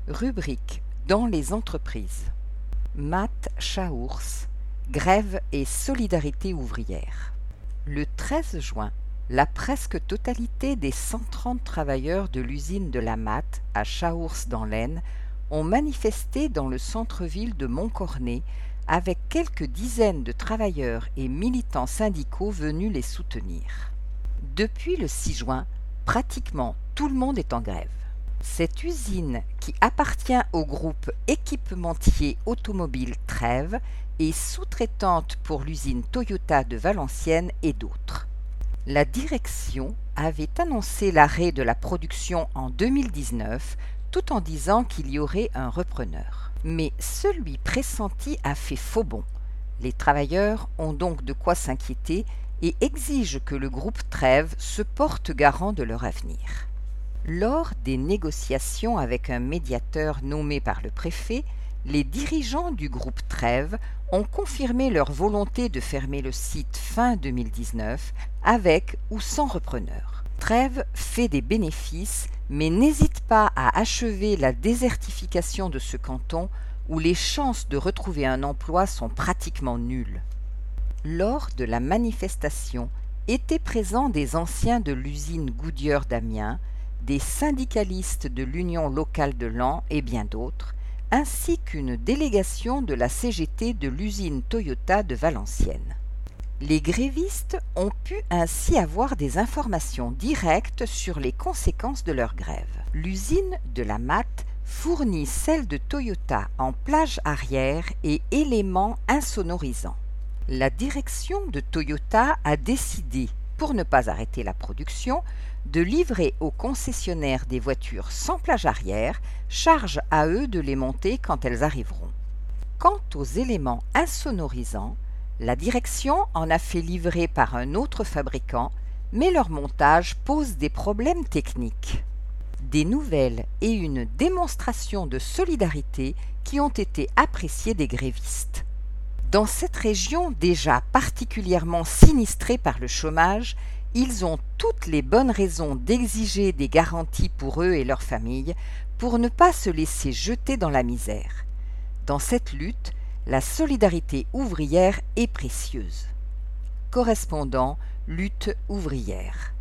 Rubrique dans les entreprises. Matt Chaours, grève et solidarité ouvrière. Le 13 juin, la presque totalité des 130 travailleurs de l'usine de la Matt à Chaours dans l'Aisne ont manifesté dans le centre-ville de Montcornet avec quelques dizaines de travailleurs et militants syndicaux venus les soutenir. Depuis le 6 juin, pratiquement tout le monde est en grève. Cette usine, qui appartient au groupe équipementier automobile Trèves, est sous-traitante pour l'usine Toyota de Valenciennes et d'autres. La direction avait annoncé l'arrêt de la production en 2019, tout en disant qu'il y aurait un repreneur. Mais celui pressenti a fait faux bond. Les travailleurs ont donc de quoi s'inquiéter et exigent que le groupe Trèves se porte garant de leur avenir. Lors des négociations avec un médiateur nommé par le préfet, les dirigeants du groupe Trèves ont confirmé leur volonté de fermer le site fin 2019 avec ou sans repreneur. Trèves fait des bénéfices mais n'hésite pas à achever la désertification de ce canton où les chances de retrouver un emploi sont pratiquement nulles. Lors de la manifestation étaient présents des anciens de l'usine Goodyear d'Amiens, des syndicalistes de l'Union locale de Laon et bien d'autres, ainsi qu'une délégation de la CGT de l'usine Toyota de Valenciennes. Les grévistes ont pu ainsi avoir des informations directes sur les conséquences de leur grève. L'usine de la Matt fournit celle de Toyota en plage arrière et éléments insonorisants. La direction de Toyota a décidé, pour ne pas arrêter la production, de livrer aux concessionnaires des voitures sans plage arrière, charge à eux de les monter quand elles arriveront. Quant aux éléments insonorisants, la direction en a fait livrer par un autre fabricant, mais leur montage pose des problèmes techniques. Des nouvelles et une démonstration de solidarité qui ont été appréciées des grévistes. Dans cette région déjà particulièrement sinistrée par le chômage, ils ont toutes les bonnes raisons d'exiger des garanties pour eux et leurs familles pour ne pas se laisser jeter dans la misère. Dans cette lutte, la solidarité ouvrière est précieuse. Correspondant, lutte ouvrière.